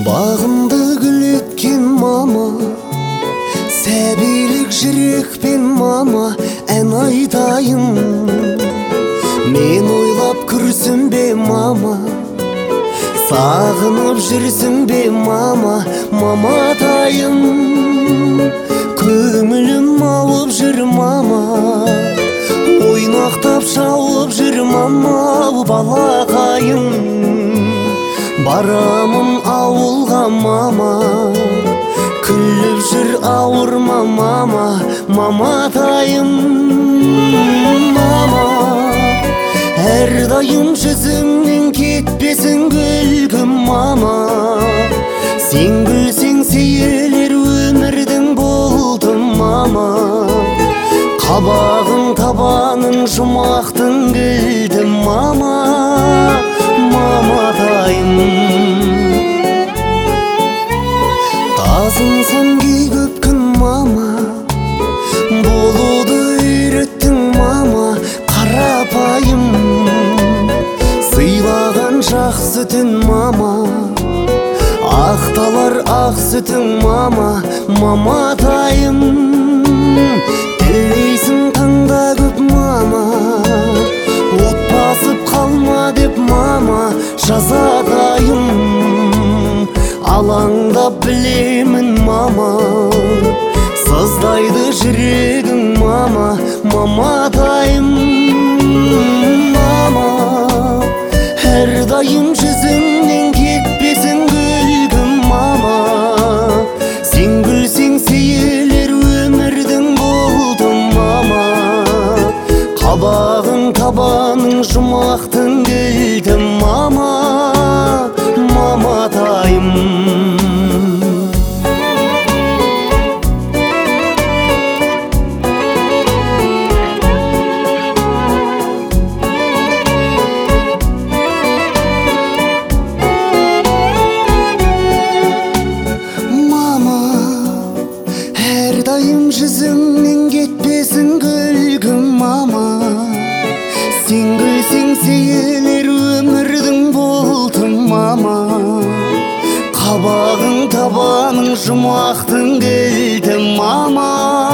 Bağımды gül etken mama, сәбилік жүрекпен мама ән айтайын. Мен ойлап күрсінбе мама, сағынып жүрсің бе мама, маматайым. Көңілім ауып жүр мама, ойнақтап шауып жүр мама, балақайым. Барамын ауылға мама, күліп жүр ауырма мама, маматайым. Мама, әрдайым жүзіңнен кетпесін күлгім мама. Сен күлсең сейілер өмірдің болдым мама. Қабағың табаның жұмақтың кілдім мама, маматайым. Тазынсам кей көп күн мама, болуды үйреттің мама, қарапайым. Сыйлаған жақ сүтін мама, ақталар ақ сүтің мама, маматайым. Тілейсің таңда көп мама, от басып қалма деп мама, жазатайым. Алаңдап білемін мама, сыздайды жүрегің мама, маматайым. Мама, әрдайым жүзіңнен кетпесін күлгім мама. Сен күлсең сейілер өмірдің болдым мама. Қабағың табаның жұмақтың кілдім мама, маматайым. Әрдайым жүзіңнен кетпесін күлгім мама. Сен күлсең сейілер өмірдің болдым мама. Қабағың табаның жұмақтың кілдім мама,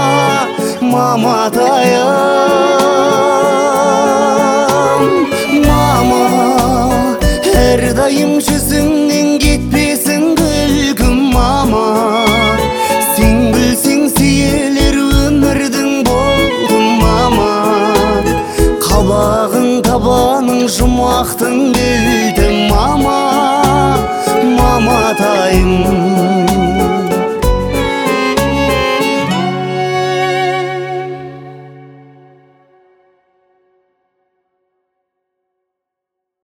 маматайым. Мама, әрдайым жүзіңнен кетпесін күлгім мама. Сен күлсең сейілер өмірдің болдым мама. Қабағың табаның жұмақтың кілді